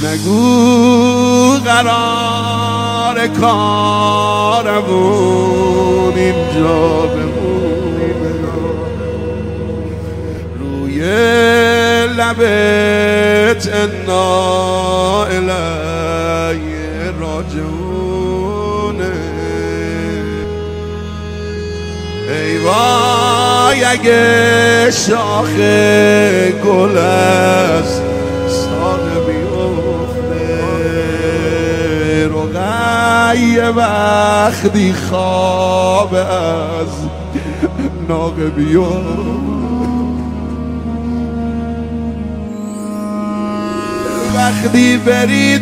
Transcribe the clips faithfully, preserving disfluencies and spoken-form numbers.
نگو قرار کارمون اینجا بمونه، روی لبت انا الی راجعونه. ای وای اگه شاخ گل از ساق بیفته، رقیه وقتی خواب از ناق بیفته، وقتی بری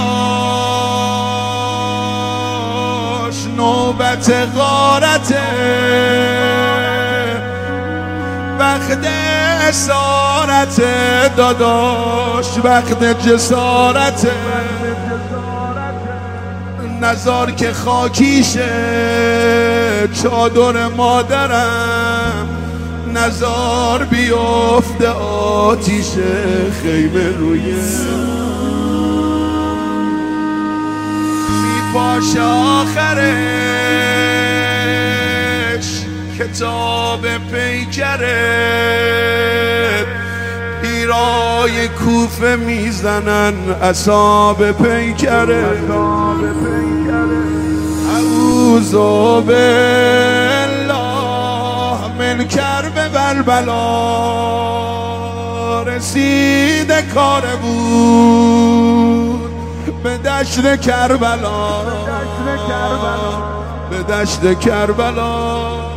داداش نوبت غارته، وقت اسارت داداش وقت جسارته، نزار که خاکیشه چادر مادرم، نزار بیفته آتیش خیمه روی میپاشه آخرش کتاب پیکرت، پیرای کوفه میزنن اصحاب پیکرت. اعوذ بالله من کرب بلبلا، رسیده کار بود به دشت کربلا، به دشت کربلا.